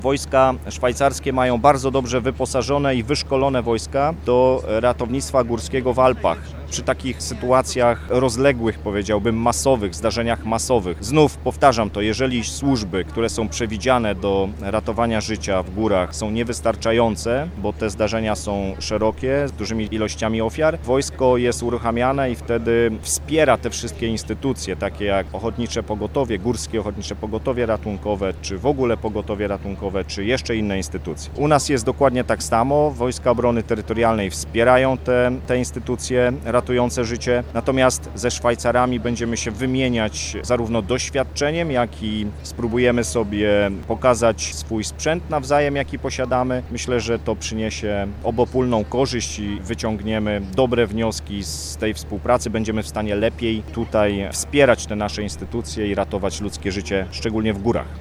Wojska szwajcarskie mają bardzo dobrze wyposażone i wyszkolone wojska do ratownictwa górskiego w Alpach. Przy takich sytuacjach rozległych, powiedziałbym, masowych, zdarzeniach masowych. Znów powtarzam to, jeżeli służby, które są przewidziane do ratowania życia w górach są niewystarczające, bo te zdarzenia są szerokie, z dużymi ilościami ofiar, wojsko jest uruchamiane i wtedy wspiera te wszystkie instytucje, takie jak Ochotnicze Pogotowie, Górskie Ochotnicze Pogotowie Ratunkowe, czy w ogóle Pogotowie Ratunkowe, czy jeszcze inne instytucje. U nas jest dokładnie tak samo. Wojska Obrony Terytorialnej wspierają te instytucje ratujące życie, natomiast ze Szwajcarami będziemy się wymieniać zarówno doświadczeniem, jak i spróbujemy sobie pokazać swój sprzęt nawzajem, jaki posiadamy. Myślę, że to przyniesie obopólną korzyść i wyciągniemy dobre wnioski z tej współpracy. Będziemy w stanie lepiej tutaj wspierać te nasze instytucje i ratować ludzkie życie, szczególnie w górach.